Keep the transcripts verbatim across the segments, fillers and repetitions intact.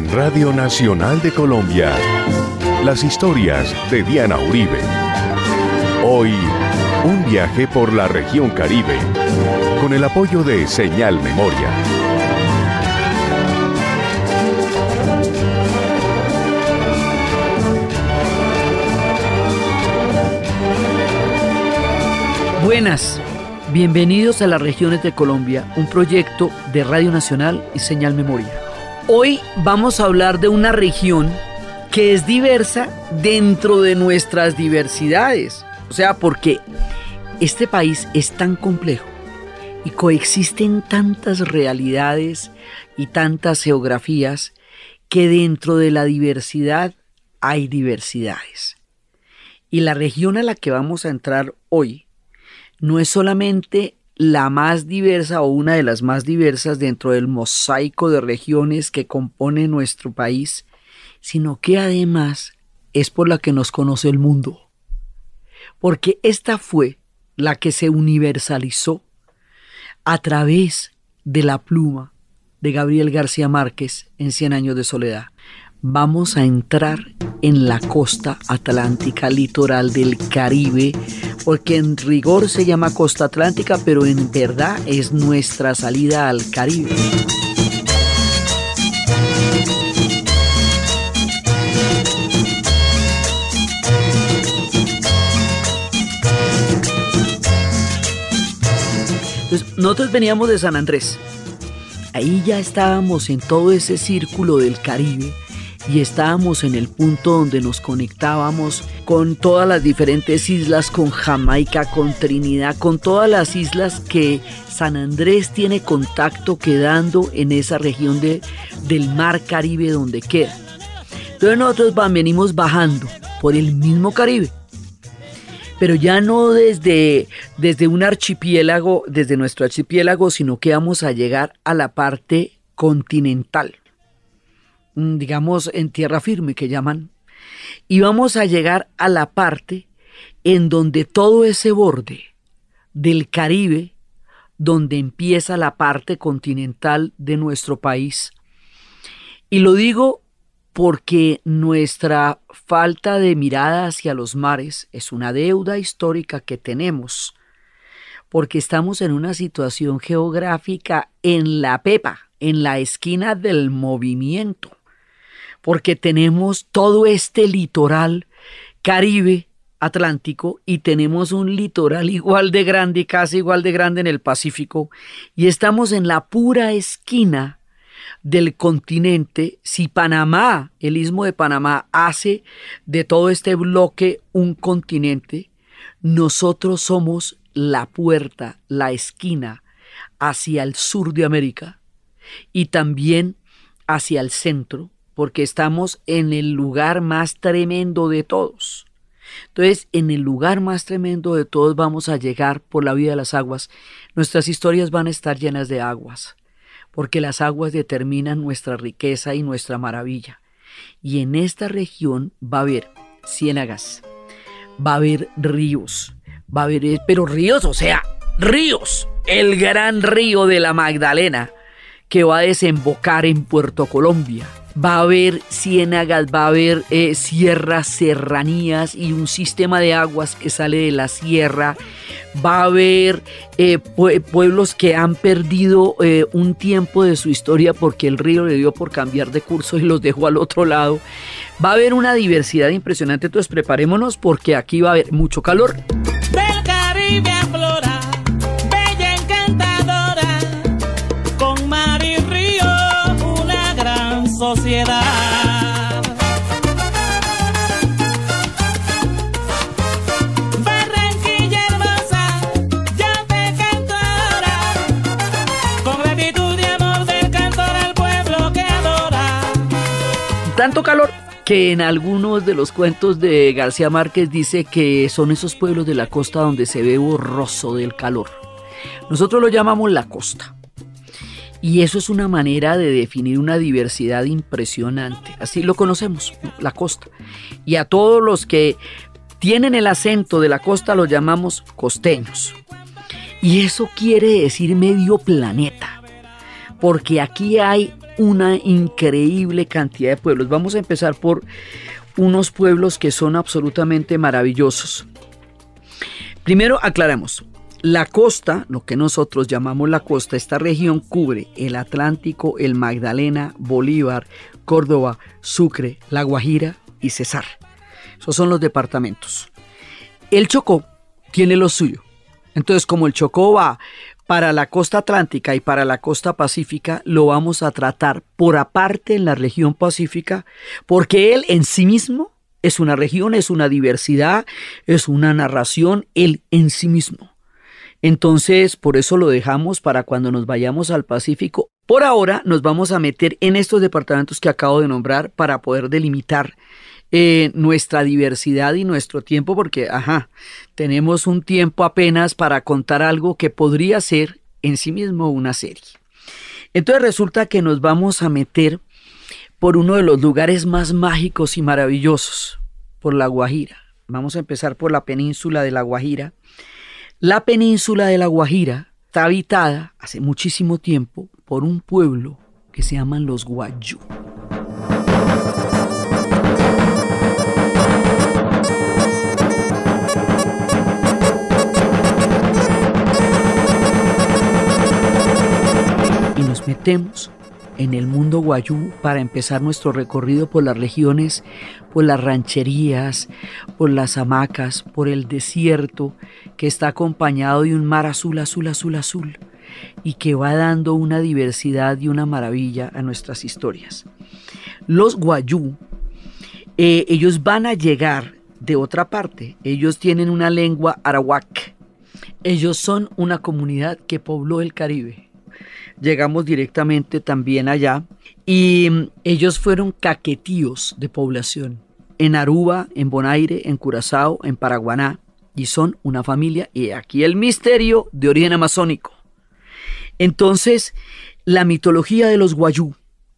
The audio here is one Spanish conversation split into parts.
En Radio Nacional de Colombia, las historias de Diana Uribe. Hoy, un viaje por la región Caribe, con el apoyo de Señal Memoria. Buenas, bienvenidos a las regiones de Colombia, un proyecto de Radio Nacional y Señal Memoria. Hoy vamos a hablar de una región que es diversa dentro de nuestras diversidades. O sea, porque este país es tan complejo y coexisten tantas realidades y tantas geografías que dentro de la diversidad hay diversidades. Y la región a la que vamos a entrar hoy no es solamente la más diversa o una de las más diversas dentro del mosaico de regiones que compone nuestro país, sino que además es por la que nos conoce el mundo. Porque esta fue la que se universalizó a través de la pluma de Gabriel García Márquez en Cien años de soledad. Vamos a entrar en la costa atlántica litoral del Caribe, porque en rigor se llama costa atlántica, pero en verdad es nuestra salida al Caribe. Entonces, nosotros veníamos de San Andrés. Ahí ya estábamos en todo ese círculo del Caribe y estábamos en el punto donde nos conectábamos con todas las diferentes islas, con Jamaica, con Trinidad, con todas las islas que San Andrés tiene contacto quedando en esa región de, del mar Caribe donde queda. Entonces nosotros venimos bajando por el mismo Caribe, pero ya no desde, desde un archipiélago, desde nuestro archipiélago, sino que vamos a llegar a la parte continental, digamos en tierra firme que llaman, y vamos a llegar a la parte en donde todo ese borde del Caribe, donde empieza la parte continental de nuestro país. Y lo digo porque nuestra falta de mirada hacia los mares es una deuda histórica que tenemos, porque estamos en una situación geográfica en la pepa, en la esquina del movimiento, porque tenemos todo este litoral Caribe Atlántico y tenemos un litoral igual de grande, casi igual de grande en el Pacífico, y estamos en la pura esquina del continente. Si Panamá, el istmo de Panamá, hace de todo este bloque un continente, nosotros somos la puerta, la esquina hacia el sur de América y también hacia el centro, porque estamos en el lugar más tremendo de todos. Entonces, en el lugar más tremendo de todos vamos a llegar por la vía de las aguas. Nuestras historias van a estar llenas de aguas, porque las aguas determinan nuestra riqueza y nuestra maravilla. Y en esta región va a haber ciénagas, va a haber ríos, va a haber, pero ríos, o sea, ríos. El gran río de la Magdalena, que va a desembocar en Puerto Colombia. Va a haber ciénagas, va a haber eh, sierras, serranías y un sistema de aguas que sale de la sierra. Va a haber eh, pue- pueblos que han perdido eh, un tiempo de su historia porque el río le dio por cambiar de curso y los dejó al otro lado. Va a haber una diversidad impresionante, entonces preparémonos porque aquí va a haber mucho calor. Del Caribe aflora, bella encantadora, con mar y río, una gran sociedad. Barranquilla hermosa, yo te canto ahora, con gratitud y amor del cantor al pueblo que adora. Tanto calor que en algunos de los cuentos de García Márquez dice que son esos pueblos de la costa donde se ve borroso del calor. Nosotros lo llamamos la costa. Y eso es una manera de definir una diversidad impresionante. Así lo conocemos, la costa. Y a todos los que tienen el acento de la costa los llamamos costeños. Y eso quiere decir medio planeta, porque aquí hay una increíble cantidad de pueblos. Vamos a empezar por unos pueblos que son absolutamente maravillosos. Primero aclaramos, la costa, lo que nosotros llamamos la costa, esta región cubre el Atlántico, el Magdalena, Bolívar, Córdoba, Sucre, La Guajira y Cesar. Esos son los departamentos. El Chocó tiene lo suyo. Entonces, como el Chocó va para la costa atlántica y para la costa pacífica, lo vamos a tratar por aparte en la región pacífica, porque él en sí mismo es una región, es una diversidad, es una narración, él en sí mismo. Entonces, por eso lo dejamos para cuando nos vayamos al Pacífico. Por ahora nos vamos a meter en estos departamentos que acabo de nombrar para poder delimitar eh, nuestra diversidad y nuestro tiempo, porque, ajá, tenemos un tiempo apenas para contar algo que podría ser en sí mismo una serie. Entonces resulta que nos vamos a meter por uno de los lugares más mágicos y maravillosos, por La Guajira. Vamos a empezar por la península de La Guajira. La península de La Guajira está habitada hace muchísimo tiempo por un pueblo que se llaman los Wayuu. Y nos metemos en el mundo Wayuu para empezar nuestro recorrido por las regiones, por las rancherías, por las hamacas, por el desierto que está acompañado de un mar azul, azul, azul, azul y que va dando una diversidad y una maravilla a nuestras historias. Los Wayuu, eh, ellos van a llegar de otra parte, ellos tienen una lengua arawak, ellos son una comunidad que pobló el Caribe. Llegamos directamente también allá y ellos fueron caquetíos de población en Aruba, en Bonaire, en Curazao, en Paraguaná y son una familia y aquí el misterio de origen amazónico. Entonces la mitología de los Wayuu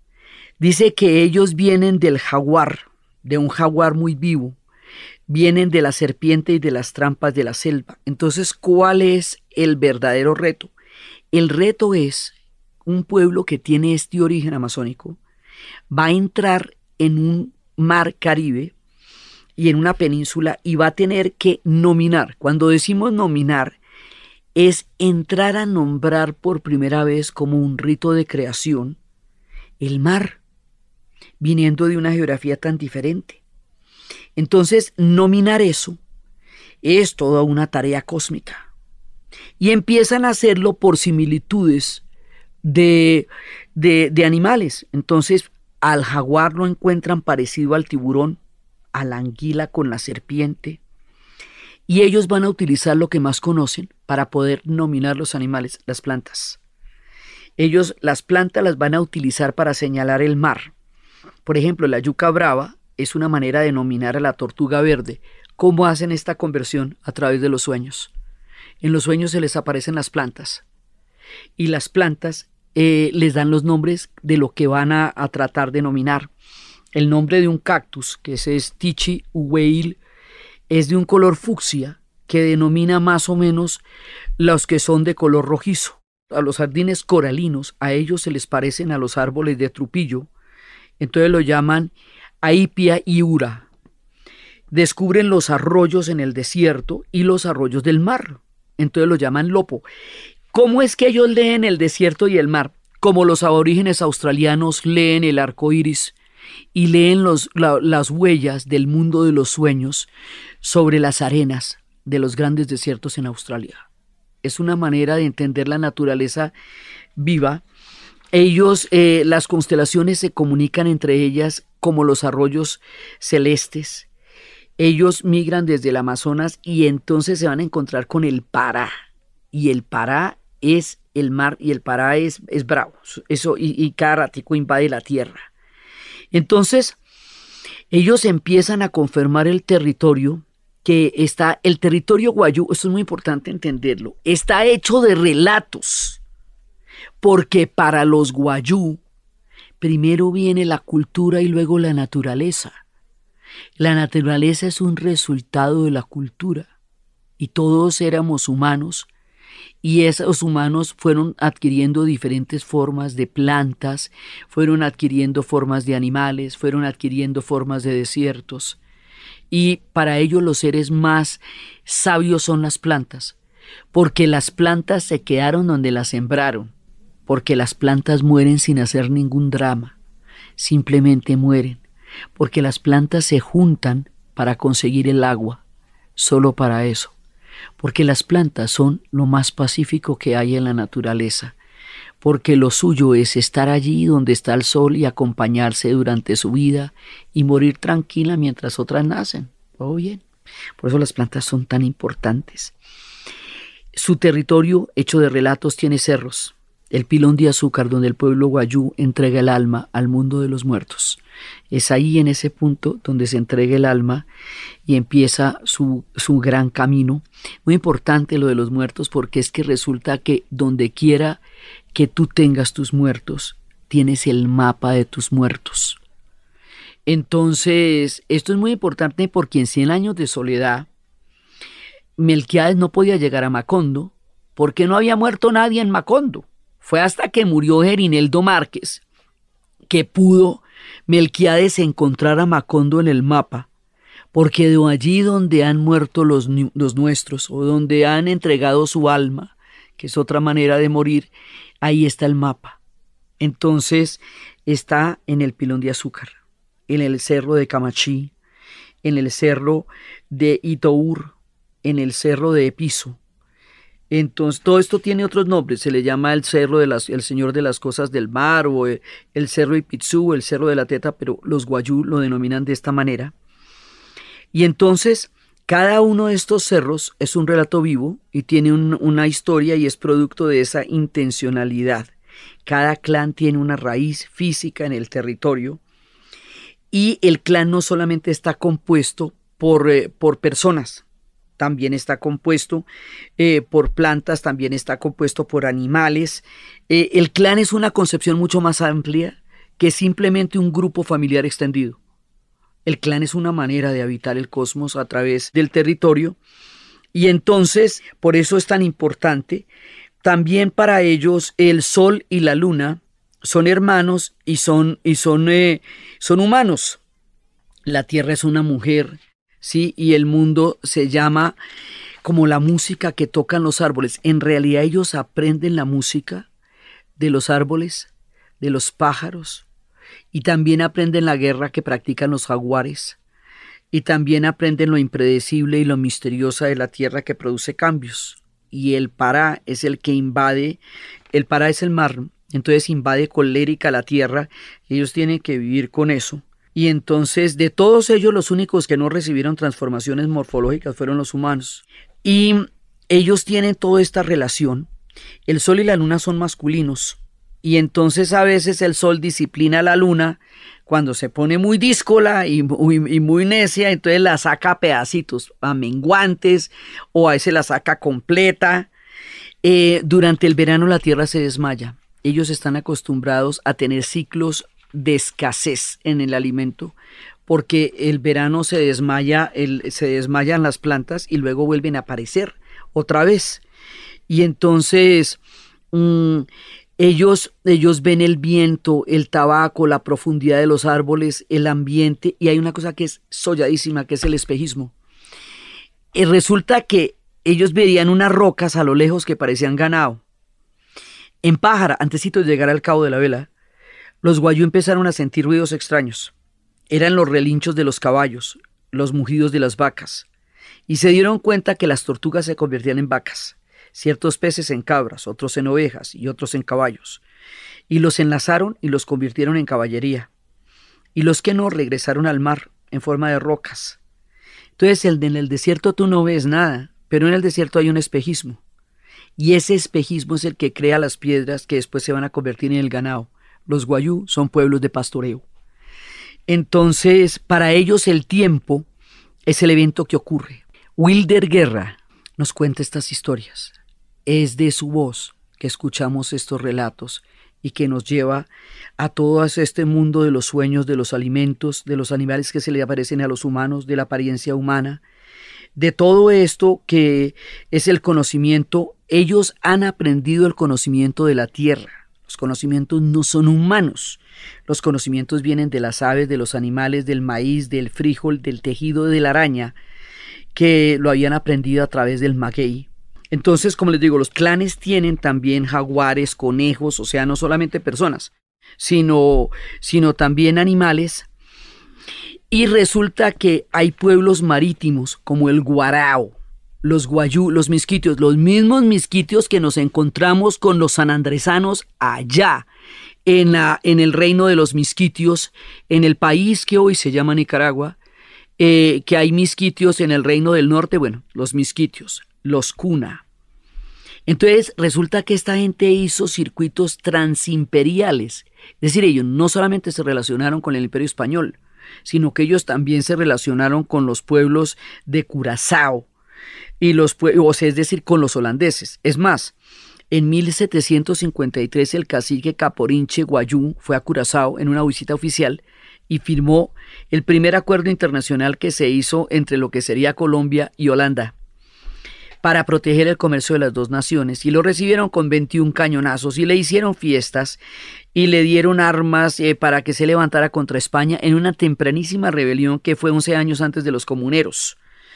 dice que ellos vienen del jaguar, de un jaguar muy vivo, vienen de la serpiente y de las trampas de la selva. Entonces, ¿cuál es el verdadero reto? El reto es un pueblo que tiene este origen amazónico, va a entrar en un mar Caribe y en una península y va a tener que nominar. Cuando decimos nominar, es entrar a nombrar por primera vez como un rito de creación el mar, viniendo de una geografía tan diferente. Entonces, nominar eso es toda una tarea cósmica. Y empiezan a hacerlo por similitudes de, de, de animales. Entonces al jaguar lo encuentran parecido al tiburón, a la anguila con la serpiente, y ellos van a utilizar lo que más conocen para poder nominar los animales, las plantas. Ellos las plantas las van a utilizar para señalar el mar. Por ejemplo, la yuca brava es una manera de nominar a la tortuga verde. ¿Cómo hacen esta conversión? A través de los sueños. En los sueños se les aparecen las plantas y las plantas eh, les dan los nombres de lo que van a, a tratar de nominar. El nombre de un cactus, que ese es Tichi Uweil, es de un color fucsia que denomina más o menos los que son de color rojizo. A los jardines coralinos, a ellos se les parecen a los árboles de trupillo, entonces lo llaman Aipia iura. Descubren los arroyos en el desierto y los arroyos del mar, entonces lo llaman lopo. ¿Cómo es que ellos leen el desierto y el mar? Como los aborígenes australianos leen el arco iris y leen los, la, las huellas del mundo de los sueños sobre las arenas de los grandes desiertos en Australia. Es una manera de entender la naturaleza viva. Ellos, eh, las constelaciones se comunican entre ellas como los arroyos celestes. Ellos migran desde el Amazonas y entonces se van a encontrar con el Pará. Y el Pará es el mar y el Pará es, es bravo. Eso, y, y cada ratico invade la tierra. Entonces, ellos empiezan a confirmar el territorio que está, el territorio Wayuu, esto es muy importante entenderlo, está hecho de relatos, porque para los Wayuu primero viene la cultura y luego la naturaleza. La naturaleza es un resultado de la cultura y todos éramos humanos Y esos humanos fueron adquiriendo diferentes formas de plantas, fueron adquiriendo formas de animales, fueron adquiriendo formas de desiertos. Y para ellos los seres más sabios son las plantas, porque las plantas se quedaron donde las sembraron, porque las plantas mueren sin hacer ningún drama, simplemente mueren, porque las plantas se juntan para conseguir el agua, solo para eso, porque las plantas son lo más pacífico que hay en la naturaleza, porque lo suyo es estar allí donde está el sol y acompañarse durante su vida y morir tranquila mientras otras nacen. Todo bien. Por eso las plantas son tan importantes. Su territorio, hecho de relatos, tiene cerros. El pilón de azúcar donde el pueblo guayú entrega el alma al mundo de los muertos. Es ahí, en ese punto, donde se entrega el alma y empieza su, su gran camino. Muy importante lo de los muertos, porque es que resulta que donde quiera que tú tengas tus muertos, tienes el mapa de tus muertos. Entonces, esto es muy importante porque en cien años de soledad, Melquiades no podía llegar a Macondo porque no había muerto nadie en Macondo. Fue hasta que murió Gerineldo Márquez que pudo Melquiades encontrar a Macondo en el mapa, porque de allí donde han muerto los, los nuestros o donde han entregado su alma, que es otra manera de morir, ahí está el mapa. Entonces está en el Pilón de Azúcar, en el cerro de Camachí, en el cerro de Itour, en el cerro de Epizo. Entonces todo esto tiene otros nombres, se le llama el cerro de las, el señor de las cosas del mar, o el, el cerro de Ipizú, el cerro de la Teta, pero los guayú lo denominan de esta manera. Y entonces cada uno de estos cerros es un relato vivo y tiene un, una historia y es producto de esa intencionalidad. Cada clan tiene una raíz física en el territorio y el clan no solamente está compuesto por, eh, por personas, también está compuesto eh, por plantas, también está compuesto por animales. Eh, el clan es una concepción mucho más amplia que simplemente un grupo familiar extendido. El clan es una manera de habitar el cosmos a través del territorio y entonces por eso es tan importante. También para ellos el sol y la luna son hermanos y son, y son, eh, son humanos. La tierra es una mujer, ¿sí? Y el mundo se llama como la música que tocan los árboles. En realidad ellos aprenden la música de los árboles, de los pájaros, y también aprenden la guerra que practican los jaguares, y también aprenden lo impredecible y lo misteriosa de la tierra que produce cambios. Y el Pará es el que invade, el Pará es el mar, entonces invade colérica la tierra, ellos tienen que vivir con eso. Y entonces de todos ellos los únicos que no recibieron transformaciones morfológicas fueron los humanos. Y ellos tienen toda esta relación. El sol y la luna son masculinos. Y entonces a veces el sol disciplina a la luna cuando se pone muy díscola y muy, y muy necia, entonces la saca a pedacitos, a menguantes, o a veces la saca completa. Eh, durante el verano la tierra se desmaya. Ellos están acostumbrados a tener ciclos de escasez en el alimento, porque el verano se desmaya, el, se desmayan las plantas y luego vuelven a aparecer otra vez. Y entonces mmm, ellos, ellos ven el viento, el tabaco, la profundidad de los árboles, el ambiente, y hay una cosa que es solladísima, que es el espejismo. Y resulta que ellos veían unas rocas a lo lejos que parecían ganado. En Pájara, antesito de llegar al Cabo de la Vela, los guayú empezaron a sentir ruidos extraños. Eran los relinchos de los caballos, los mugidos de las vacas, y se dieron cuenta que las tortugas se convertían en vacas, ciertos peces en cabras, otros en ovejas y otros en caballos, y los enlazaron y los convirtieron en caballería, y los que no regresaron al mar en forma de rocas. Entonces en el desierto tú no ves nada, pero en el desierto hay un espejismo, y ese espejismo es el que crea las piedras que después se van a convertir en el ganado. Los guayú son pueblos de pastoreo. Entonces, para ellos el tiempo es el evento que ocurre. Wilder Guerra nos cuenta estas historias. Es de su voz que escuchamos estos relatos y que nos lleva a todo este mundo de los sueños, de los alimentos, de los animales que se le aparecen a los humanos, de la apariencia humana, de todo esto que es el conocimiento. Ellos han aprendido el conocimiento de la tierra. Los conocimientos no son humanos. Los conocimientos vienen de las aves, de los animales, del maíz, del frijol, del tejido de la araña, que lo habían aprendido a través del maguey. Entonces, como les digo, los clanes tienen también jaguares, conejos, o sea, no solamente personas, sino, sino también animales. Y resulta que hay pueblos marítimos como el Guarao, los Guayú, los misquitios, los mismos misquitios que nos encontramos con los sanandresanos allá, en, la, en el reino de los misquitios, en el país que hoy se llama Nicaragua, eh, que hay misquitios en el reino del norte, bueno, los misquitios, los Cuna. Entonces resulta que esta gente hizo circuitos transimperiales, es decir, ellos no solamente se relacionaron con el Imperio Español, sino que ellos también se relacionaron con los pueblos de Curazao, y los, o sea, es decir, con los holandeses. Es más, en mil setecientos cincuenta y tres el cacique Caporinche Guayú fue a Curazao en una visita oficial y firmó el primer acuerdo internacional que se hizo entre lo que sería Colombia y Holanda para proteger el comercio de las dos naciones, y lo recibieron con veintiún cañonazos y le hicieron fiestas y le dieron armas eh, para que se levantara contra España en una tempranísima rebelión que fue once años antes de los comuneros.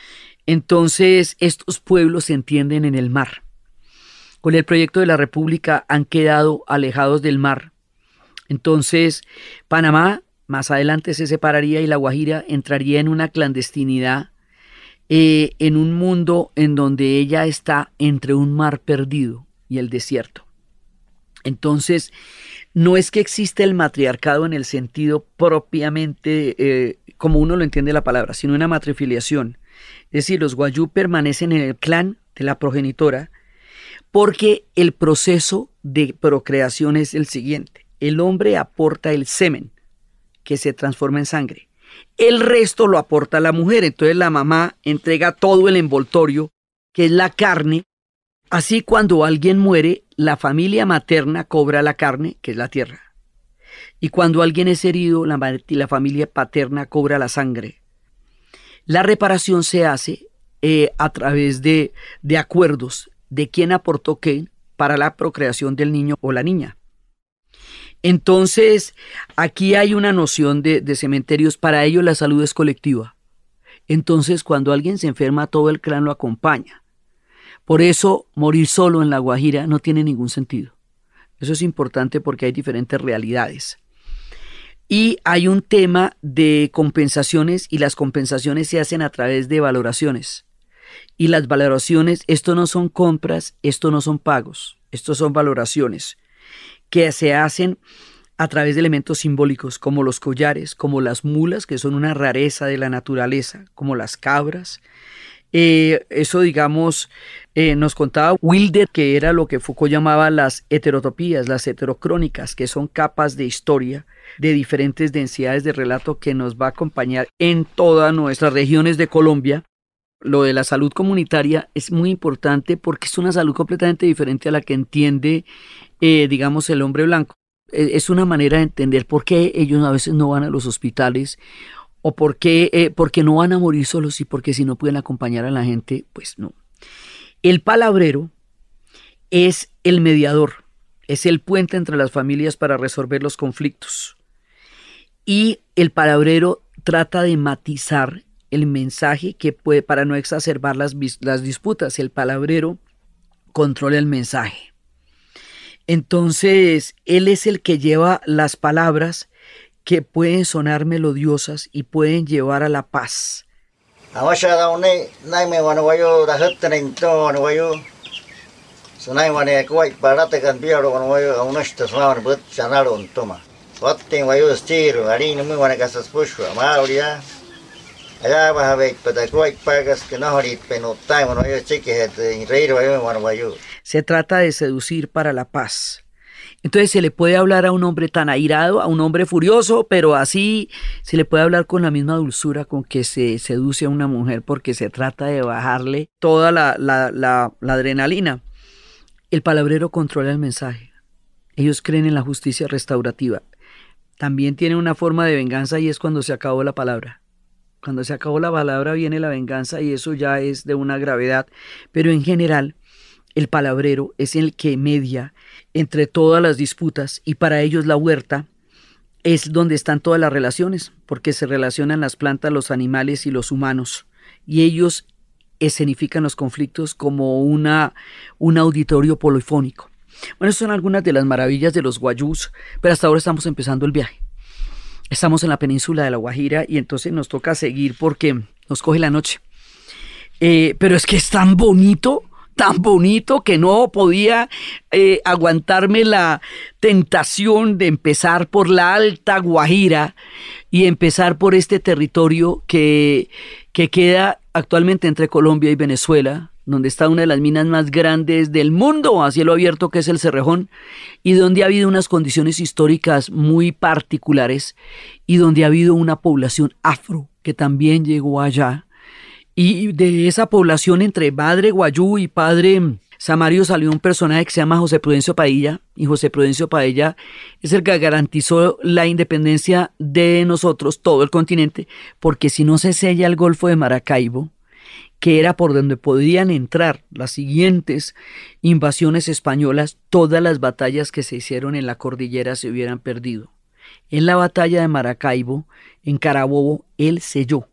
Entonces estos pueblos se entienden en el mar. Con el proyecto de la República han quedado alejados del mar. Entonces Panamá más adelante se separaría y La Guajira entraría en una clandestinidad, eh, en un mundo en donde ella está entre un mar perdido y el desierto. Entonces no es que exista el matriarcado en el sentido propiamente eh, como uno lo entiende la palabra, sino una matrifiliación. Es decir, los Guayú permanecen en el clan de la progenitora porque el proceso de procreación es el siguiente. El hombre aporta el semen que se transforma en sangre. El resto lo aporta la mujer. Entonces la mamá entrega todo el envoltorio, que es la carne. Así cuando alguien muere, la familia materna cobra la carne, que es la tierra. Y cuando alguien es herido, la, la familia paterna cobra la sangre. La reparación se hace eh, a través de, de acuerdos de quién aportó qué para la procreación del niño o la niña. Entonces, aquí hay una noción de, de cementerios. Para ellos la salud es colectiva. Entonces, cuando alguien se enferma, todo el clan lo acompaña. Por eso, morir solo en La Guajira no tiene ningún sentido. Eso es importante porque hay diferentes realidades. Y hay un tema de compensaciones, y las compensaciones se hacen a través de valoraciones. Y las valoraciones, esto no son compras, esto no son pagos, esto son valoraciones que se hacen a través de elementos simbólicos como los collares, como las mulas, que son una rareza de la naturaleza, como las cabras. Eh, eso, digamos, eh, nos contaba Wilder, que era lo que Foucault llamaba las heterotopías, las heterocrónicas, que son capas de historia de diferentes densidades de relato que nos va a acompañar en todas nuestras regiones de Colombia. Lo de la salud comunitaria es muy importante porque es una salud completamente diferente a la que entiende, eh, digamos, el hombre blanco. Es una manera de entender por qué ellos a veces no van a los hospitales, o por qué, eh, porque no van a morir solos, y porque si no pueden acompañar a la gente, pues no. El palabrero es el mediador, es el puente entre las familias para resolver los conflictos. Y el palabrero trata de matizar el mensaje que puede, para no exacerbar las, las disputas. El palabrero controla el mensaje. Entonces, él es el que lleva las palabras que pueden sonar melodiosas y pueden llevar a la paz. Se trata de seducir para la paz. Entonces se le puede hablar a un hombre tan airado, a un hombre furioso, pero así se le puede hablar con la misma dulzura con que se seduce a una mujer, porque se trata de bajarle toda la, la, la, la adrenalina. El palabrero controla el mensaje. Ellos creen en la justicia restaurativa. También tienen una forma de venganza, y es cuando se acabó la palabra. Cuando se acabó la palabra viene la venganza y eso ya es de una gravedad. Pero en general, el palabrero es el que media entre todas las disputas y para ellos la huerta es donde están todas las relaciones, porque se relacionan las plantas, los animales y los humanos. Y ellos escenifican los conflictos como una, un auditorio polifónico. Bueno, estas son algunas de las maravillas de los guayús, pero hasta ahora estamos empezando el viaje. Estamos en la península de La Guajira y entonces nos toca seguir porque nos coge la noche. Eh, pero es que es tan bonito, tan bonito que no podía eh, aguantarme la tentación de empezar por la Alta Guajira y empezar por este territorio que, que queda actualmente entre Colombia y Venezuela, donde está una de las minas más grandes del mundo a cielo abierto, que es el Cerrejón, y donde ha habido unas condiciones históricas muy particulares y donde ha habido una población afro que también llegó allá. Y de esa población entre padre guayú y padre samario salió un personaje que se llama José Prudencio Padilla, y José Prudencio Padilla es el que garantizó la independencia de nosotros, todo el continente, porque si no se sella el Golfo de Maracaibo, que era por donde podían entrar las siguientes invasiones españolas, todas las batallas que se hicieron en la cordillera se hubieran perdido. En la batalla de Maracaibo, en Carabobo, él selló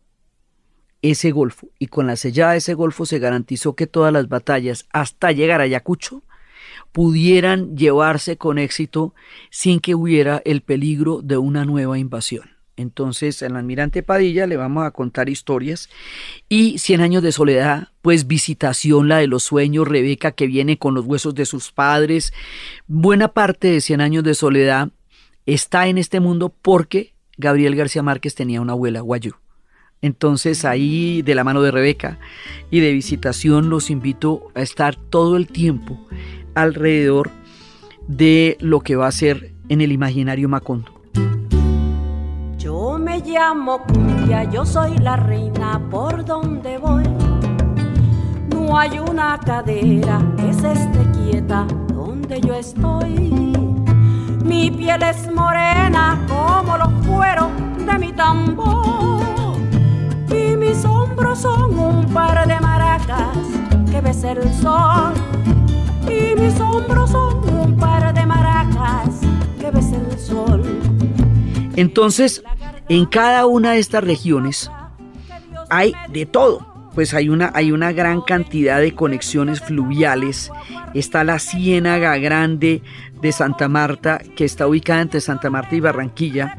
ese golfo, y con la sellada de ese golfo se garantizó que todas las batallas hasta llegar a Ayacucho pudieran llevarse con éxito sin que hubiera el peligro de una nueva invasión. Entonces, al almirante Padilla le vamos a contar historias, y Cien años de soledad, pues Visitación, la de los sueños, Rebeca que viene con los huesos de sus padres. Buena parte de Cien años de soledad está en este mundo porque Gabriel García Márquez tenía una abuela guayú. Entonces ahí, de la mano de Rebeca y de Visitación, los invito a estar todo el tiempo alrededor de lo que va a ser en el imaginario Macondo. Yo me llamo Cumbia, yo soy la reina por donde voy. No hay una cadera que se esté quieta donde yo estoy. Mi piel es morena como los cueros de mi tambor. Y mis hombros son un par de maracas que besa el sol. Y mis hombros son un par de maracas que besa el sol. Entonces, en cada una de estas regiones hay de todo. Pues hay una, hay una gran cantidad de conexiones fluviales. Está la Ciénaga Grande de Santa Marta, que está ubicada entre Santa Marta y Barranquilla.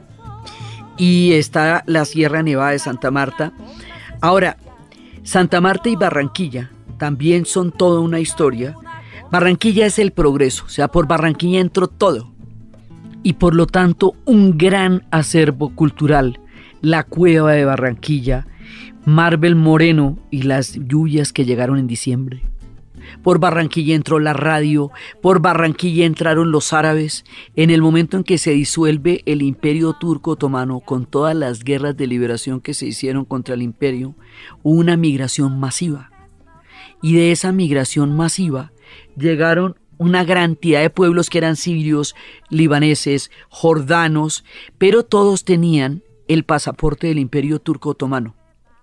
Y está la Sierra Nevada de Santa Marta. Ahora, Santa Marta y Barranquilla también son toda una historia. Barranquilla es el progreso, o sea, por Barranquilla entró todo. Y por lo tanto, un gran acervo cultural. La Cueva de Barranquilla, Marvel Moreno y las lluvias que llegaron en diciembre. Por Barranquilla entró la radio, por Barranquilla entraron los árabes. En el momento en que se disuelve el imperio turco otomano, con todas las guerras de liberación que se hicieron contra el imperio, hubo una migración masiva. Y de esa migración masiva llegaron una gran cantidad de pueblos que eran sirios, libaneses, jordanos, pero todos tenían el pasaporte del imperio turco otomano.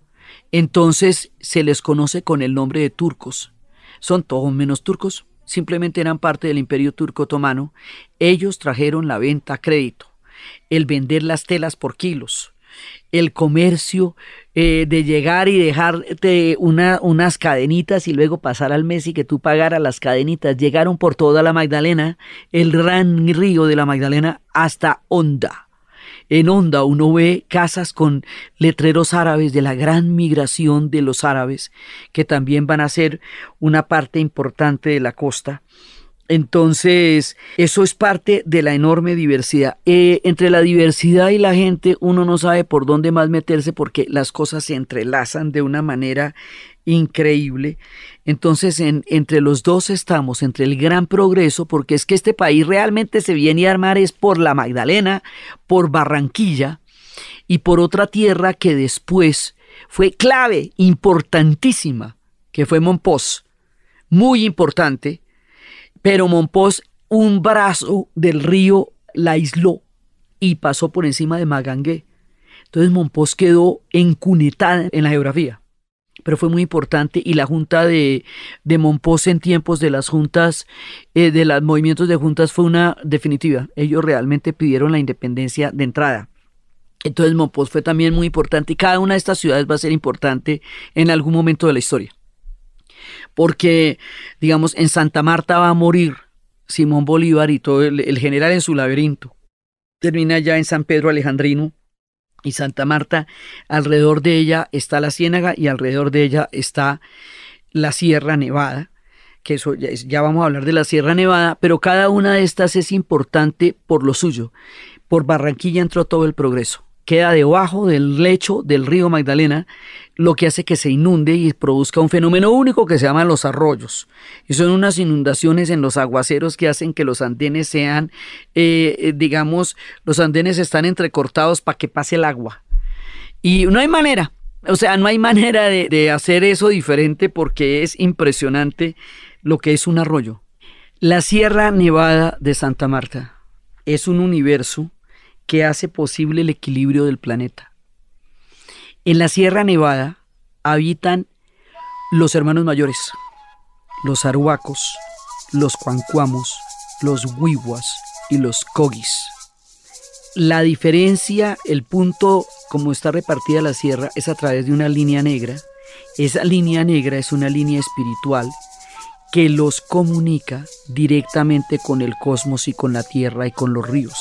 Entonces se les conoce con el nombre de turcos. Son todos menos turcos, simplemente eran parte del imperio turco otomano. Ellos trajeron la venta a crédito, el vender las telas por kilos, el comercio eh, de llegar y dejarte una, unas cadenitas y luego pasar al mes y que tú pagaras las cadenitas. Llegaron por toda la Magdalena, el gran río de la Magdalena, hasta Honda. En Honda uno ve casas con letreros árabes de la gran migración de los árabes, que también van a ser una parte importante de la costa. Entonces, eso es parte de la enorme diversidad. Eh, entre la diversidad y la gente, uno no sabe por dónde más meterse porque las cosas se entrelazan de una manera increíble. Entonces, en, entre los dos estamos, entre el gran progreso, porque es que este país realmente se viene a armar es por la Magdalena, por Barranquilla y por otra tierra que después fue clave, importantísima, que fue Mompox, muy importante. Pero Mompox, un brazo del río la aisló y pasó por encima de Magangué. Entonces Mompox quedó encunetada en la geografía, pero fue muy importante, y la junta de, de Mompox en tiempos de las juntas, eh, de los movimientos de juntas, fue una definitiva. Ellos realmente pidieron la independencia de entrada. Entonces Mompox fue también muy importante, y cada una de estas ciudades va a ser importante en algún momento de la historia. Porque, digamos, en Santa Marta va a morir Simón Bolívar y todo el, el general en su laberinto. Termina ya en San Pedro Alejandrino, y Santa Marta, alrededor de ella está la Ciénaga y alrededor de ella está la Sierra Nevada, que eso ya, ya vamos a hablar de la Sierra Nevada, pero cada una de estas es importante por lo suyo. Por Barranquilla entró todo el progreso. Queda debajo del lecho del río Magdalena, lo que hace que se inunde y produzca un fenómeno único que se llama los arroyos. Y son unas inundaciones en los aguaceros que hacen que los andenes sean, eh, digamos, los andenes están entrecortados para que pase el agua. Y no hay manera, o sea, no hay manera de, de hacer eso diferente, porque es impresionante lo que es un arroyo. La Sierra Nevada de Santa Marta es un universo que hace posible el equilibrio del planeta. En la Sierra Nevada habitan los hermanos mayores, los arhuacos, los cuancuamos, los huihuas y los coguis. La diferencia, el punto como está repartida la sierra, es a través de una línea negra. Esa línea negra es una línea espiritual que los comunica directamente con el cosmos y con la tierra y con los ríos.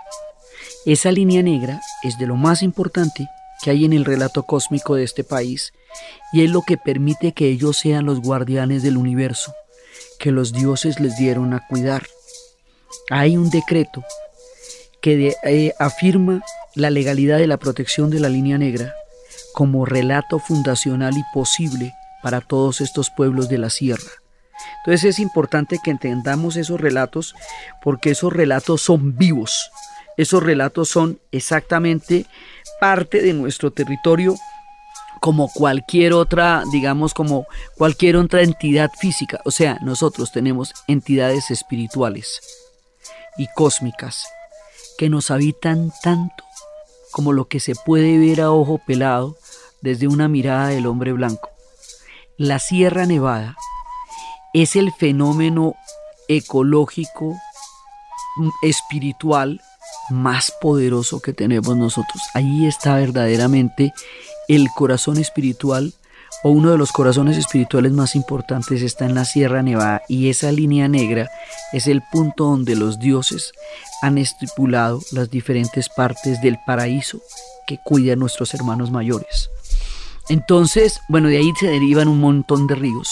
Esa línea negra es de lo más importante que hay en el relato cósmico de este país, y es lo que permite que ellos sean los guardianes del universo, que los dioses les dieron a cuidar. Hay un decreto que de, eh, afirma la legalidad de la protección de la línea negra como relato fundacional y posible para todos estos pueblos de la sierra. Entonces es importante que entendamos esos relatos, porque esos relatos son vivos. Esos relatos son exactamente parte de nuestro territorio, como cualquier otra, digamos, como cualquier otra entidad física. O sea, nosotros tenemos entidades espirituales y cósmicas que nos habitan tanto como lo que se puede ver a ojo pelado desde una mirada del hombre blanco. La Sierra Nevada es el fenómeno ecológico, espiritual, más poderoso que tenemos nosotros. Ahí está verdaderamente el corazón espiritual, o uno de los corazones espirituales más importantes está en la Sierra Nevada, y esa línea negra es el punto donde los dioses han estipulado las diferentes partes del paraíso que cuidan nuestros hermanos mayores. Entonces, bueno, de ahí se derivan un montón de ríos.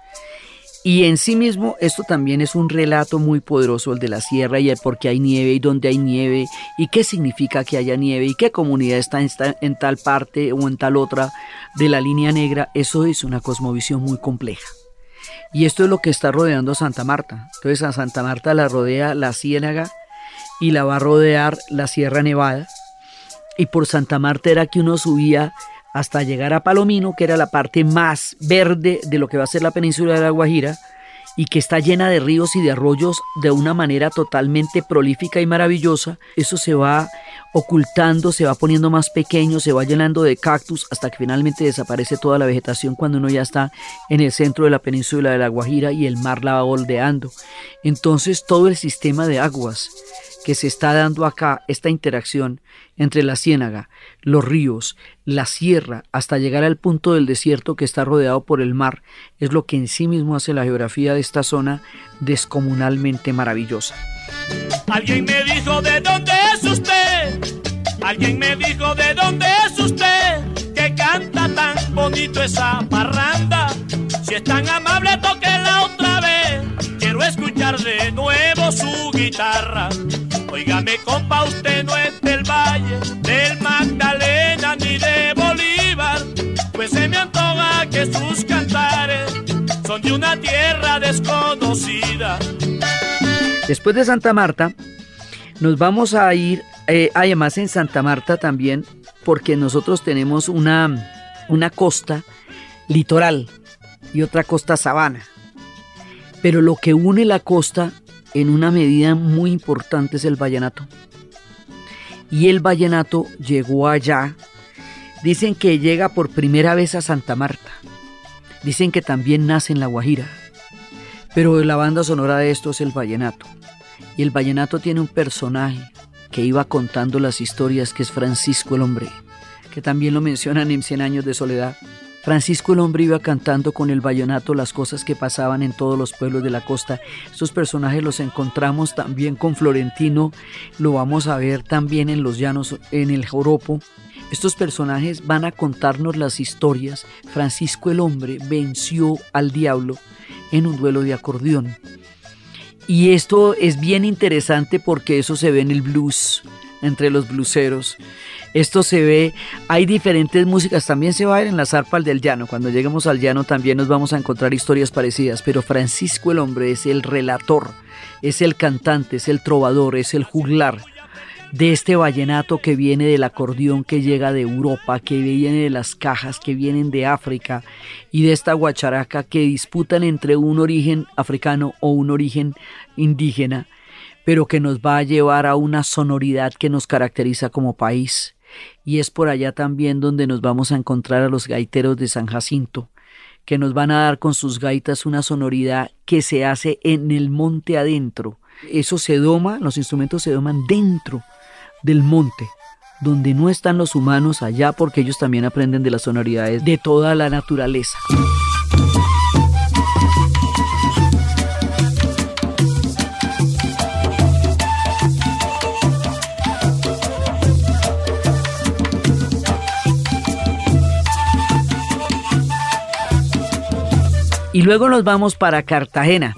Y en sí mismo esto también es un relato muy poderoso, el de la sierra, y el por qué hay nieve y dónde hay nieve y qué significa que haya nieve y qué comunidad está en, en tal parte o en tal otra de la línea negra. Eso es una cosmovisión muy compleja. Y esto es lo que está rodeando a Santa Marta. Entonces a Santa Marta la rodea la Ciénaga y la va a rodear la Sierra Nevada. Y por Santa Marta era que uno subía hasta llegar a Palomino, que era la parte más verde de lo que va a ser la península de La Guajira, y que está llena de ríos y de arroyos de una manera totalmente prolífica y maravillosa. Eso se va ocultando, se va poniendo más pequeño, se va llenando de cactus, hasta que finalmente desaparece toda la vegetación cuando uno ya está en el centro de la península de La Guajira y el mar la va bordeando. Entonces todo el sistema de aguas que se está dando acá, esta interacción entre la ciénaga, los ríos, la sierra, hasta llegar al punto del desierto que está rodeado por el mar, es lo que en sí mismo hace la geografía de esta zona descomunalmente maravillosa. Alguien me dijo de dónde es usted, alguien me dijo de dónde es usted, que canta tan bonito esa parranda. Si es tan amable, tóquela otra vez, quiero escuchar de nuevo su guitarra. Óigame, compa, usted no es del Valle, del Magdalena ni de Bolívar, pues se me antoja que sus cantares son de una tierra desconocida. Después de Santa Marta, nos vamos a ir, eh, además en Santa Marta también, porque nosotros tenemos una, una costa litoral y otra costa sabana. Pero lo que une la costa en una medida muy importante es el vallenato. Y el vallenato llegó allá Dicen que llega por primera vez a Santa Marta. Dicen que también nace en La Guajira. Pero la banda sonora de esto es el vallenato. Y el vallenato tiene un personaje que iba contando las historias, que es Francisco el Hombre, que también lo mencionan en Cien Años de Soledad. Francisco el Hombre iba cantando con el vallenato las cosas que pasaban en todos los pueblos de la costa. Estos personajes los encontramos también con Florentino, lo vamos a ver también en Los Llanos, en el Joropo. Estos personajes van a contarnos las historias. Francisco el Hombre venció al diablo en un duelo de acordeón. Y esto es bien interesante porque eso se ve en el blues, entre los blueseros. Esto se ve, hay diferentes músicas, también se va a ver en la zarpa del llano. Cuando lleguemos al llano también nos vamos a encontrar historias parecidas, pero Francisco el Hombre es el relator, es el cantante, es el trovador, es el juglar de este vallenato que viene del acordeón, que llega de Europa, que viene de las cajas, que vienen de África, y de esta guacharaca que disputan entre un origen africano o un origen indígena, pero que nos va a llevar a una sonoridad que nos caracteriza como país. Y es por allá también donde nos vamos a encontrar a los gaiteros de San Jacinto, que nos van a dar con sus gaitas una sonoridad que se hace en el monte adentro. Eso se doma, los instrumentos se doman dentro del monte, donde no están los humanos allá, porque ellos también aprenden de las sonoridades de toda la naturaleza. Y luego nos vamos para Cartagena.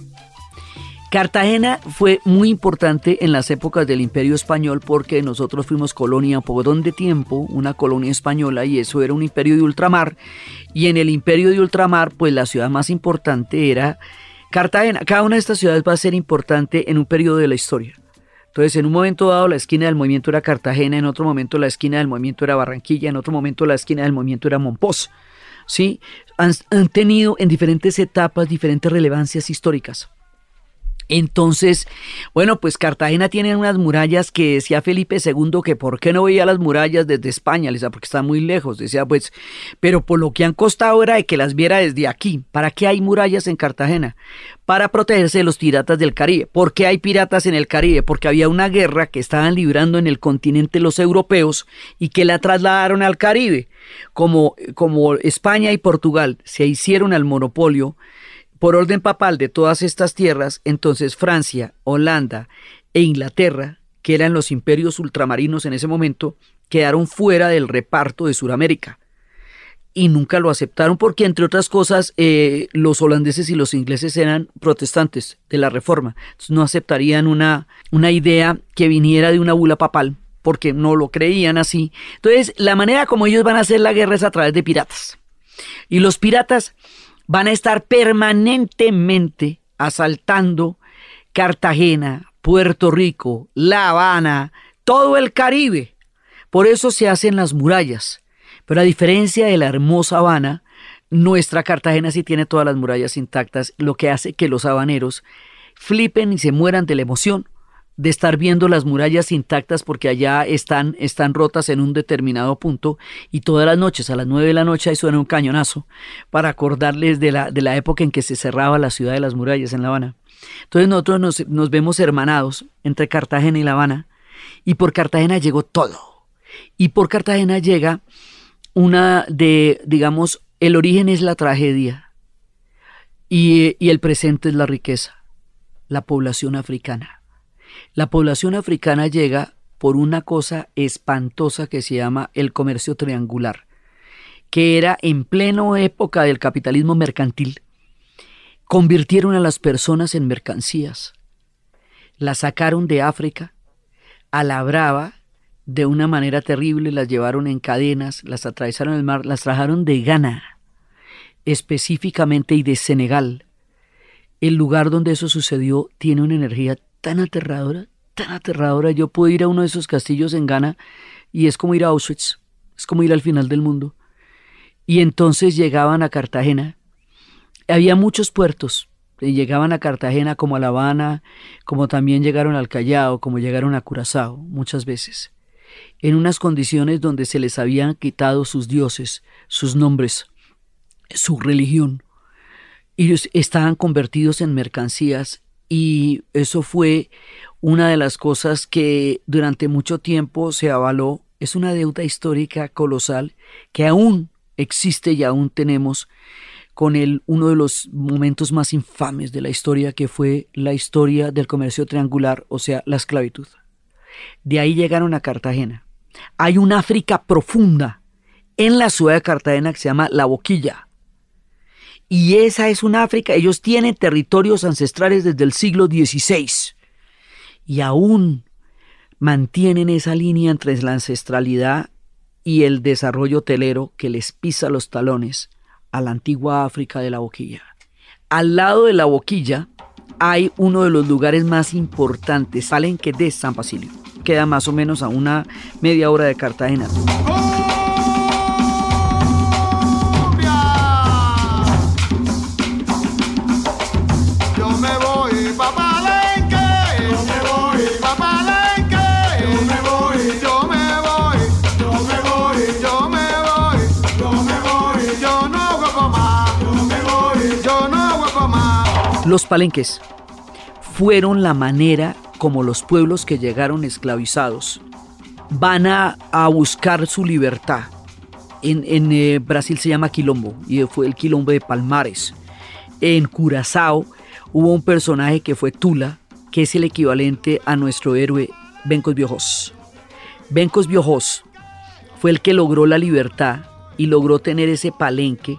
Cartagena fue muy importante en las épocas del Imperio Español porque nosotros fuimos colonia un poco de tiempo, una colonia española, y eso era un imperio de ultramar. Y en el imperio de ultramar, pues la ciudad más importante era Cartagena. Cada una de estas ciudades va a ser importante en un periodo de la historia. Entonces, en un momento dado, la esquina del movimiento era Cartagena, en otro momento la esquina del movimiento era Barranquilla, en otro momento la esquina del movimiento era Mompox. ¿Sí? Han, han tenido en diferentes etapas diferentes relevancias históricas. Entonces, bueno, pues Cartagena tiene unas murallas que decía Felipe segundo que por qué no veía las murallas desde España, le decía, porque están muy lejos, decía pues, pero por lo que han costado era de que las viera desde aquí. ¿Para qué hay murallas en Cartagena? Para protegerse de los piratas del Caribe. ¿Por qué hay piratas en el Caribe? Porque había una guerra que estaban librando en el continente los europeos y que la trasladaron al Caribe. Como, como España y Portugal se hicieron al monopolio por orden papal de todas estas tierras, entonces Francia, Holanda e Inglaterra, que eran los imperios ultramarinos en ese momento, quedaron fuera del reparto de Sudamérica. Y nunca lo aceptaron porque, entre otras cosas, eh, los holandeses y los ingleses eran protestantes de la Reforma. Entonces no aceptarían una, una idea que viniera de una bula papal, porque no lo creían así. Entonces, la manera como ellos van a hacer la guerra es a través de piratas. Y los piratas van a estar permanentemente asaltando Cartagena, Puerto Rico, La Habana, todo el Caribe. Por eso se hacen las murallas. Pero a diferencia de la hermosa Habana, nuestra Cartagena sí tiene todas las murallas intactas, lo que hace que los habaneros flipen y se mueran de la emoción de estar viendo las murallas intactas, porque allá están, están rotas en un determinado punto, y todas las noches, a las nueve de la noche, ahí suena un cañonazo para acordarles de la, de la época en que se cerraba la ciudad de las murallas en La Habana. Entonces nosotros nos, nos vemos hermanados entre Cartagena y La Habana, y por Cartagena llegó todo. Y por Cartagena llega una de, digamos, el origen es la tragedia, y, y el presente es la riqueza, la población africana. La población africana llega por una cosa espantosa que se llama el comercio triangular, que era en plena época del capitalismo mercantil. Convirtieron a las personas en mercancías, las sacaron de África a la brava de una manera terrible, las llevaron en cadenas, las atravesaron el mar, las trajeron de Ghana específicamente y de Senegal. El lugar donde eso sucedió tiene una energía tan aterradora, tan aterradora. Yo puedo ir a uno de esos castillos en Ghana y es como ir a Auschwitz, es como ir al final del mundo. Y entonces llegaban a Cartagena, había muchos puertos, y llegaban a Cartagena como a La Habana, como también llegaron al Callao, como llegaron a Curazao muchas veces. en unas condiciones donde se les habían quitado sus dioses, sus nombres, su religión. Ellos estaban convertidos en mercancías y eso fue una de las cosas que durante mucho tiempo se avaló. Es una deuda histórica colosal que aún existe y aún tenemos con el, uno de los momentos más infames de la historia, que fue la historia del comercio triangular, o sea, la esclavitud. De ahí llegaron a Cartagena. Hay un África profunda en la ciudad de Cartagena que se llama La Boquilla. Y esa es un África, ellos tienen territorios ancestrales desde el siglo dieciséis. Y aún mantienen esa línea entre la ancestralidad y el desarrollo hotelero que les pisa los talones a la antigua África de La Boquilla. Al lado de La Boquilla hay uno de los lugares más importantes, Palenque de San Basilio. Queda más o menos a una media hora de Cartagena. Los palenques fueron la manera como los pueblos que llegaron esclavizados van a, a buscar su libertad. En, en eh, Brasil se llama quilombo y fue el quilombo de Palmares. En Curazao hubo un personaje que fue Tula, que es el equivalente a nuestro héroe Bencos Biojos. Bencos Biojos fue el que logró la libertad y logró tener ese palenque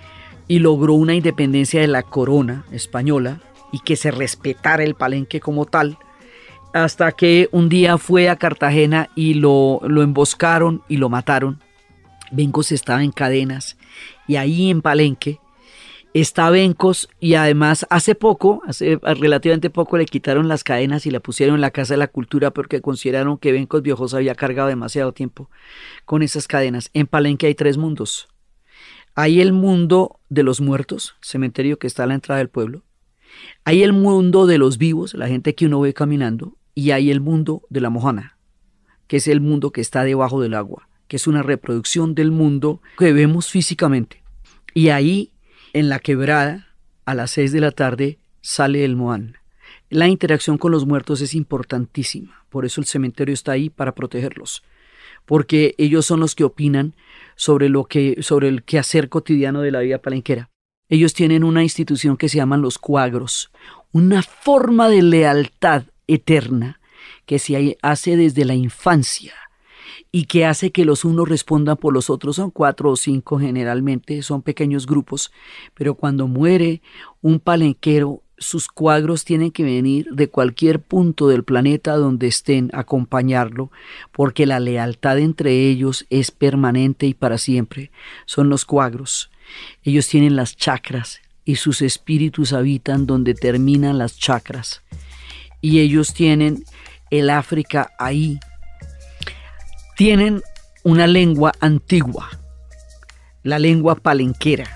y logró una independencia de la corona española y que se respetara el palenque como tal, hasta que un día fue a Cartagena y lo, lo emboscaron y lo mataron. Bencos estaba en cadenas y ahí en Palenque está Bencos, y además hace poco, hace relativamente poco, le quitaron las cadenas y la pusieron en la Casa de la Cultura porque consideraron que Bencos Biojos había cargado demasiado tiempo con esas cadenas. En Palenque hay tres mundos. Hay el mundo de los muertos, cementerio que está a la entrada del pueblo. Hay el mundo de los vivos, la gente que uno ve caminando. Y hay el mundo de la mojana, que es el mundo que está debajo del agua, que es una reproducción del mundo que vemos físicamente. Y ahí, en la quebrada, a las seis de la tarde, sale el Moán. La interacción con los muertos es importantísima, por eso el cementerio está ahí para protegerlos, porque ellos son los que opinan sobre, lo que, sobre el quehacer cotidiano de la vida palenquera. Ellos tienen una institución que se llaman los cuagros, una forma de lealtad eterna que se hace desde la infancia y que hace que los unos respondan por los otros. Son cuatro o cinco generalmente, son pequeños grupos, pero cuando muere un palenquero, sus cuagros tienen que venir de cualquier punto del planeta donde estén a acompañarlo, porque la lealtad entre ellos es permanente y para siempre. Son los cuagros. Ellos tienen las chacras y sus espíritus habitan donde terminan las chacras. Y ellos tienen el África ahí. Tienen una lengua antigua, la lengua palenquera.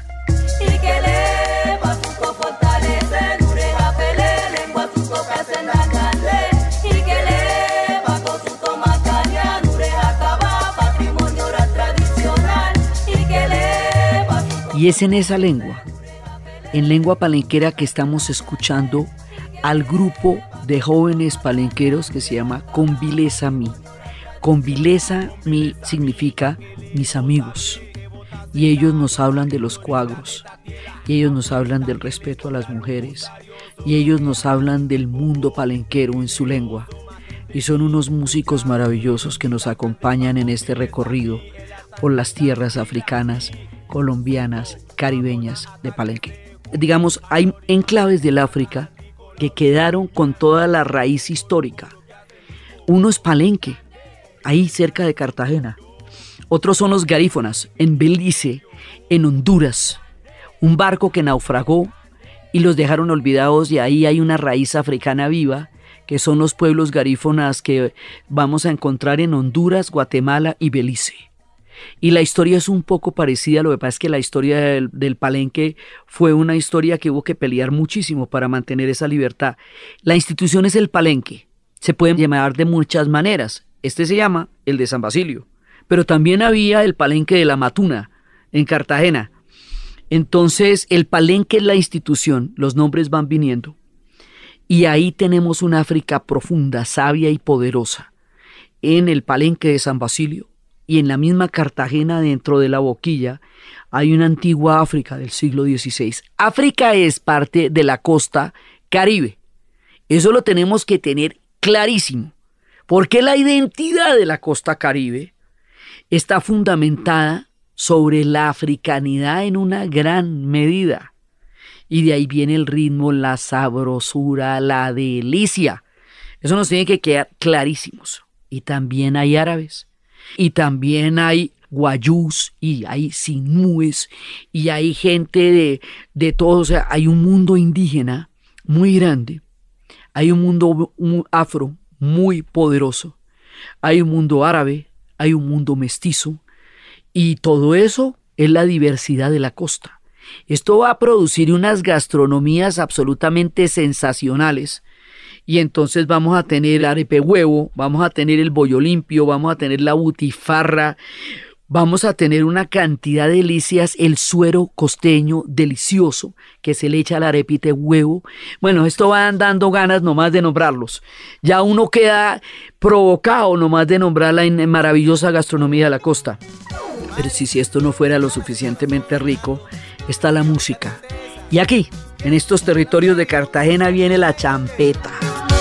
Y es en esa lengua, en lengua palenquera, que estamos escuchando al grupo de jóvenes palenqueros que se llama Convileza Mi. Convileza Mi significa mis amigos, y ellos nos hablan de los cuagros, y ellos nos hablan del respeto a las mujeres, y ellos nos hablan del mundo palenquero en su lengua, y son unos músicos maravillosos que nos acompañan en este recorrido por las tierras africanas, colombianas, caribeñas de Palenque. Digamos, hay enclaves del África que quedaron con toda la raíz histórica. Uno es Palenque, ahí cerca de Cartagena. Otros son los garífonas, en Belice, en Honduras. Un barco que naufragó y los dejaron olvidados, y ahí hay una raíz africana viva, que son los pueblos garífonas que vamos a encontrar en Honduras, Guatemala y Belice. Y la historia es un poco parecida. Lo que pasa es que la historia del, del Palenque fue una historia que hubo que pelear muchísimo para mantener esa libertad. La institución es el Palenque. Se puede llamar de muchas maneras. Este se llama el de San Basilio. Pero también había el Palenque de la Matuna, en Cartagena. Entonces, el Palenque es la institución, los nombres van viniendo. Y ahí tenemos una África profunda, sabia y poderosa. En el Palenque de San Basilio y en la misma Cartagena, dentro de la boquilla, hay una antigua África del siglo dieciséis. África es parte de la costa Caribe. Eso lo tenemos que tener clarísimo. Porque la identidad de la costa Caribe está fundamentada sobre la africanidad en una gran medida. Y de ahí viene el ritmo, la sabrosura, la delicia. Eso nos tiene que quedar clarísimos. Y también hay árabes. Y también hay guayús. Y hay sinúes. Y hay gente de, de todo. O sea, hay un mundo indígena muy grande. Hay un mundo afro muy poderoso. Hay un mundo árabe. Hay un mundo mestizo. Y todo eso es la diversidad de la costa. Esto va a producir unas gastronomías absolutamente sensacionales. Y entonces vamos a tener arepe huevo, vamos a tener el bollo limpio, vamos a tener la butifarra, vamos a tener una cantidad de delicias, el suero costeño delicioso que se le echa al arepite huevo. Bueno, esto va dando ganas nomás de nombrarlos. Ya uno queda provocado nomás de nombrar la maravillosa gastronomía de la costa. Pero si, si esto no fuera lo suficientemente rico, está la música. Y aquí, en estos territorios de Cartagena, viene la champeta.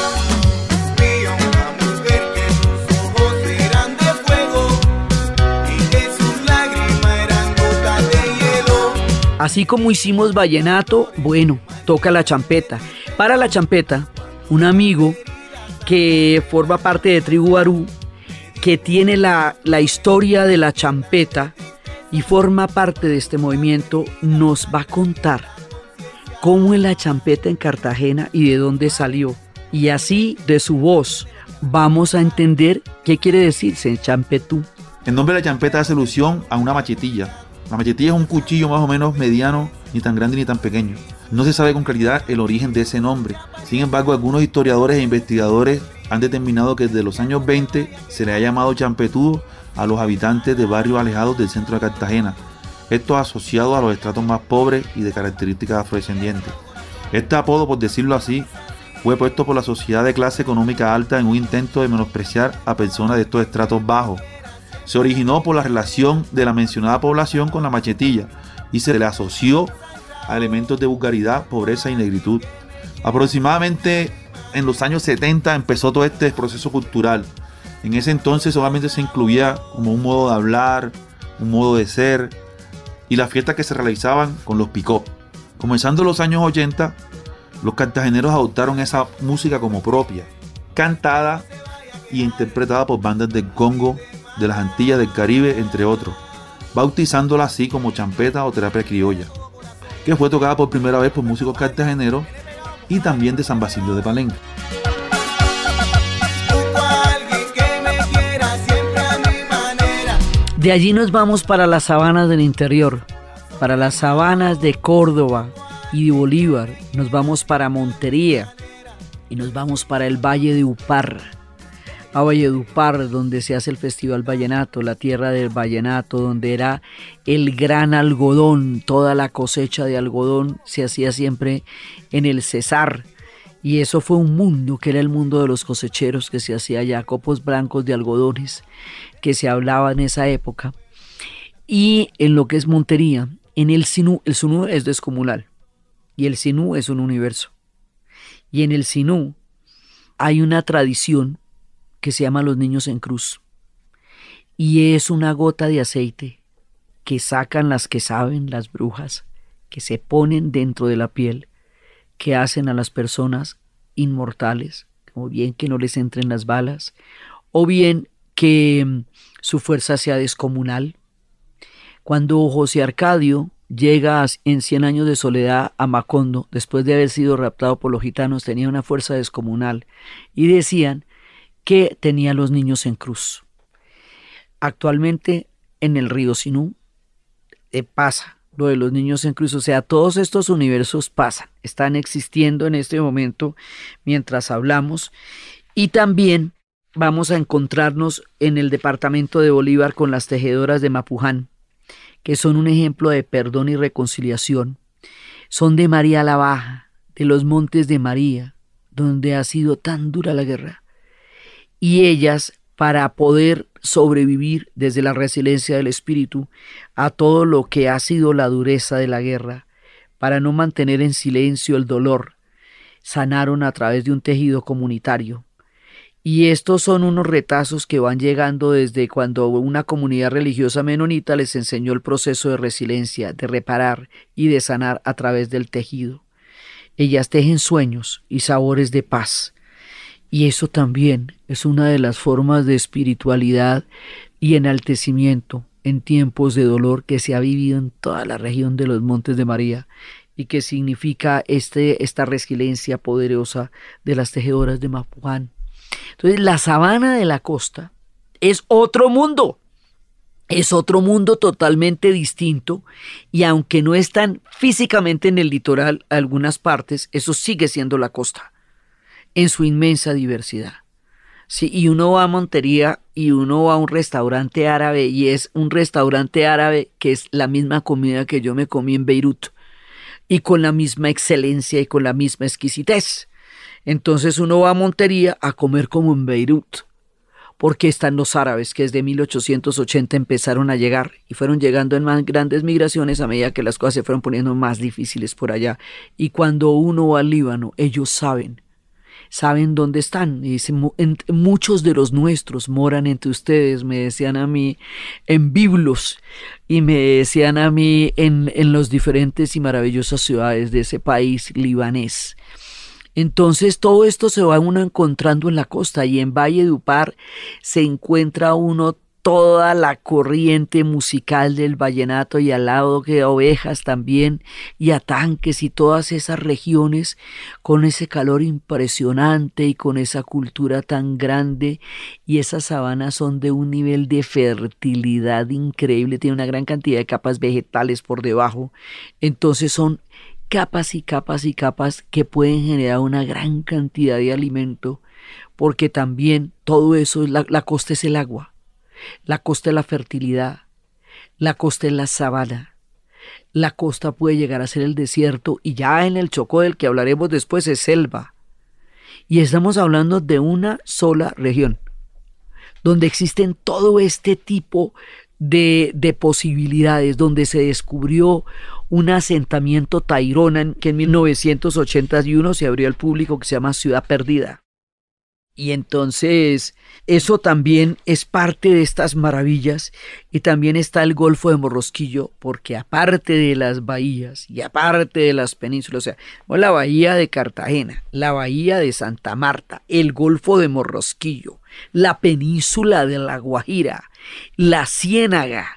Así como hicimos vallenato, bueno, toca la champeta. Para la champeta, un amigo que forma parte de Tribu Barú, que tiene la, la historia de la champeta y forma parte de este movimiento, nos va a contar cómo es la champeta en Cartagena y de dónde salió. Y así, de su voz, vamos a entender qué quiere decirse champetú. El nombre de la champeta hace alusión a una machetilla. La machetilla es un cuchillo más o menos mediano, ni tan grande ni tan pequeño. No se sabe con claridad el origen de ese nombre. Sin embargo, algunos historiadores e investigadores han determinado que desde los años veinte se le ha llamado champetudo a los habitantes de barrios alejados del centro de Cartagena. Esto asociado a los estratos más pobres y de características afrodescendientes. Este apodo, por decirlo así, fue puesto por la sociedad de clase económica alta en un intento de menospreciar a personas de estos estratos bajos. Se originó por la relación de la mencionada población con la machetilla y se le asoció a elementos de vulgaridad, pobreza y negritud. Aproximadamente en los años setenta empezó todo este proceso cultural. En ese entonces solamente se incluía como un modo de hablar, un modo de ser y las fiestas que se realizaban con los picó. Comenzando los años ochenta, los cartageneros adoptaron esa música como propia, cantada y interpretada por bandas del Congo, de las Antillas, del Caribe, entre otros, bautizándola así como champeta o terapia criolla, que fue tocada por primera vez por músicos cartageneros y también de San Basilio de Palenque. De allí nos vamos para las sabanas del interior, para las sabanas de Córdoba y de Bolívar, nos vamos para Montería y nos vamos para el Valle de Upar. A Valledupar, donde se hace el Festival Vallenato, la tierra del vallenato, donde era el gran algodón, toda la cosecha de algodón se hacía siempre en el Cesar. Y eso fue un mundo, que era el mundo de los cosecheros, que se hacía allá, copos blancos de algodones, que se hablaba en esa época. Y en lo que es Montería, en el Sinú, el Sinú es descomunal, y el Sinú es un universo. Y en el Sinú hay una tradición que se llama Los Niños en Cruz, y es una gota de aceite que sacan las que saben, las brujas, que se ponen dentro de la piel, que hacen a las personas inmortales, o bien que no les entren las balas, o bien que su fuerza sea descomunal. Cuando José Arcadio llega en Cien años de soledad a Macondo, después de haber sido raptado por los gitanos, tenía una fuerza descomunal, y decían que tenía los niños en cruz. Actualmente en el río Sinú eh, pasa lo de los niños en cruz, o sea, todos estos universos pasan, están existiendo en este momento mientras hablamos, y también vamos a encontrarnos en el departamento de Bolívar con las tejedoras de Mapuján, que son un ejemplo de perdón y reconciliación. Son de María la Baja, de los Montes de María, donde ha sido tan dura la guerra. Y ellas, para poder sobrevivir desde la resiliencia del espíritu a todo lo que ha sido la dureza de la guerra, para no mantener en silencio el dolor, sanaron a través de un tejido comunitario. Y estos son unos retazos que van llegando desde cuando una comunidad religiosa menonita les enseñó el proceso de resiliencia, de reparar y de sanar a través del tejido. Ellas tejen sueños y sabores de paz. Y eso también es una de las formas de espiritualidad y enaltecimiento en tiempos de dolor que se ha vivido en toda la región de los Montes de María y que significa este, esta resiliencia poderosa de las tejedoras de Mapuján. Entonces, la sabana de la costa es otro mundo, es otro mundo totalmente distinto, y aunque no están físicamente en el litoral algunas partes, eso sigue siendo la costa, en su inmensa diversidad. Sí, y uno va a Montería y uno va a un restaurante árabe, y es un restaurante árabe que es la misma comida que yo me comí en Beirut, y con la misma excelencia y con la misma exquisitez. Entonces uno va a Montería a comer como en Beirut, porque están los árabes que desde mil ochocientos ochenta empezaron a llegar y fueron llegando en más grandes migraciones a medida que las cosas se fueron poniendo más difíciles por allá. Y cuando uno va al Líbano, ellos saben, saben dónde están. Y dicen, muchos de los nuestros moran entre ustedes, me decían a mí, en Biblos, y me decían a mí en, en las diferentes y maravillosas ciudades de ese país libanés. Entonces todo esto se va uno encontrando en la costa, y en Valledupar se encuentra uno toda la corriente musical del vallenato, y al lado que Ovejas también, y Atanques, y todas esas regiones con ese calor impresionante y con esa cultura tan grande, y esas sabanas son de un nivel de fertilidad increíble, tiene una gran cantidad de capas vegetales por debajo. Entonces son capas y capas y capas que pueden generar una gran cantidad de alimento, porque también todo eso, la, la costa es el agua, la costa es la fertilidad, la costa es la sabana, la costa puede llegar a ser el desierto, y ya en el Chocó, del que hablaremos después, es selva. Y estamos hablando de una sola región, donde existen todo este tipo de, de posibilidades, donde se descubrió un asentamiento tairona que en mil novecientos ochenta y uno se abrió al público, que se llama Ciudad Perdida. Y entonces eso también es parte de estas maravillas. Y también está el Golfo de Morrosquillo, porque aparte de las bahías y aparte de las penínsulas, o sea, la bahía de Cartagena, la bahía de Santa Marta, el Golfo de Morrosquillo, la península de La Guajira, la Ciénaga,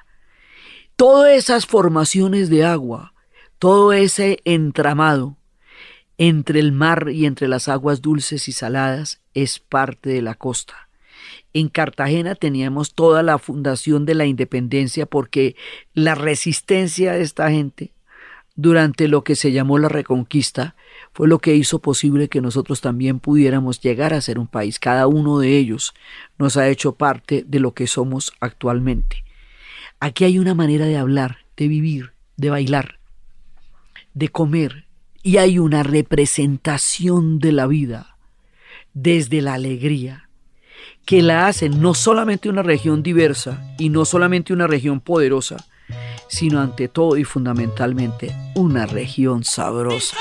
todas esas formaciones de agua, todo ese entramado entre el mar y entre las aguas dulces y saladas es parte de la costa. En Cartagena teníamos toda la fundación de la independencia, porque la resistencia de esta gente durante lo que se llamó la Reconquista fue lo que hizo posible que nosotros también pudiéramos llegar a ser un país. Cada uno de ellos nos ha hecho parte de lo que somos actualmente. Aquí hay una manera de hablar, de vivir, de bailar, de comer, y hay una representación de la vida desde la alegría, que la hacen no solamente una región diversa y no solamente una región poderosa, sino ante todo y fundamentalmente una región sabrosa.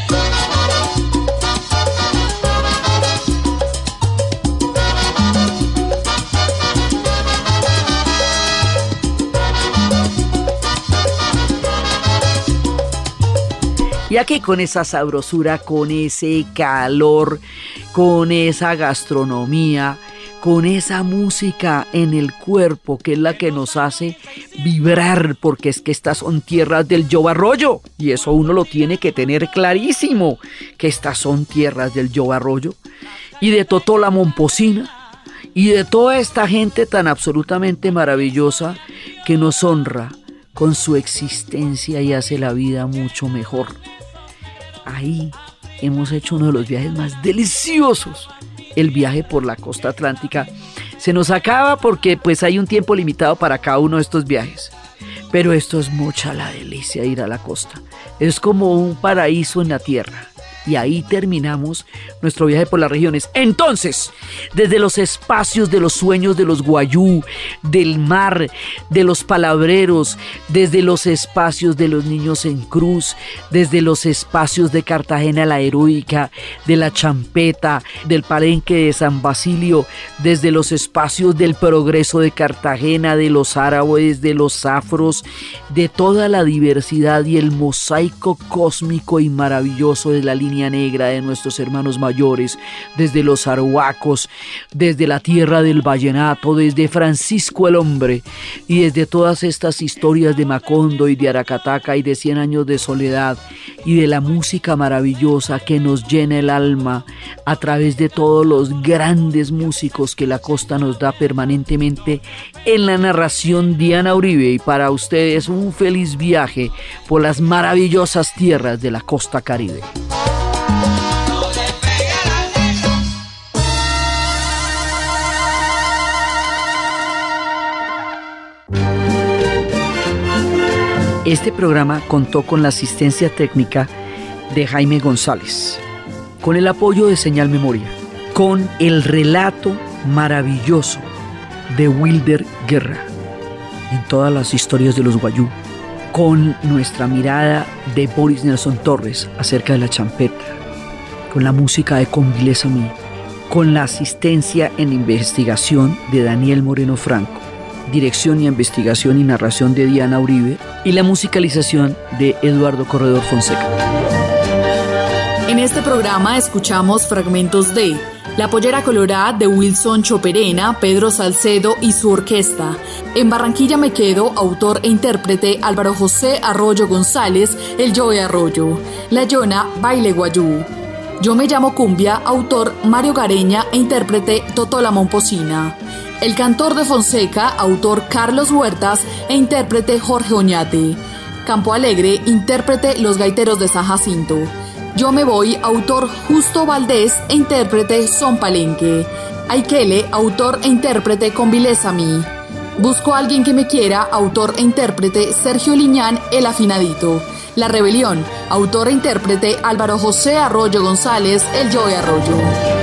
Y aquí con esa sabrosura, con ese calor, con esa gastronomía, con esa música en el cuerpo, que es la que nos hace vibrar, porque es que estas son tierras del Yobarroyo, y eso uno lo tiene que tener clarísimo, que estas son tierras del Yobarroyo, y de Totola Momposina, y de toda esta gente tan absolutamente maravillosa que nos honra con su existencia y hace la vida mucho mejor. Ahí hemos hecho uno de los viajes más deliciosos el viaje por la costa atlántica se nos acaba porque pues hay un tiempo limitado para cada uno de estos viajes. Pero esto es mucha la delicia, ir a la costa. Es como un paraíso en la tierra. Y ahí terminamos nuestro viaje por las regiones. Entonces, desde los espacios de los sueños de los guayú, del mar, de los palabreros, desde los espacios de los niños en cruz, desde los espacios de Cartagena la heroica, de la champeta, del palenque de San Basilio, desde los espacios del progreso de Cartagena, de los árabes, de los afros, de toda la diversidad y el mosaico cósmico y maravilloso de la línea negra de nuestros hermanos mayores, desde los arhuacos, desde la tierra del vallenato, desde Francisco el Hombre y desde todas estas historias de Macondo y de Aracataca y de Cien Años de Soledad y de la música maravillosa que nos llena el alma a través de todos los grandes músicos que la costa nos da permanentemente. En la narración, Diana Uribe, y para ustedes un feliz viaje por las maravillosas tierras de la costa caribe. Este programa contó con la asistencia técnica de Jaime González, con el apoyo de Señal Memoria, con el relato maravilloso de Wilder Guerra en todas las historias de los guayú, con nuestra mirada de Boris Nelson Torres acerca de la champeta, con la música de Convilés Amí, con la asistencia en investigación de Daniel Moreno Franco, dirección y investigación y narración de Diana Uribe y la musicalización de Eduardo Corredor Fonseca. En este programa escuchamos fragmentos de La Pollera Colorada de Wilson Choperena, Pedro Salcedo y su orquesta. En Barranquilla me quedo, autor e intérprete Álvaro José Arroyo González, el Joe Arroyo. La Yona, Baile Guayú. Yo me llamo Cumbia, autor Mario Gareña e intérprete Totola Momposina. El Cantor de Fonseca, autor Carlos Huertas e intérprete Jorge Oñate. Campo Alegre, intérprete Los Gaiteros de San Jacinto. Yo me voy, autor Justo Valdés e intérprete Son Palenque. Aikele, autor e intérprete Convilés Amí. Busco a alguien que me quiera, autor e intérprete Sergio Liñán, El Afinadito. La Rebelión, autor e intérprete Álvaro José Arroyo González, el Joe Arroyo.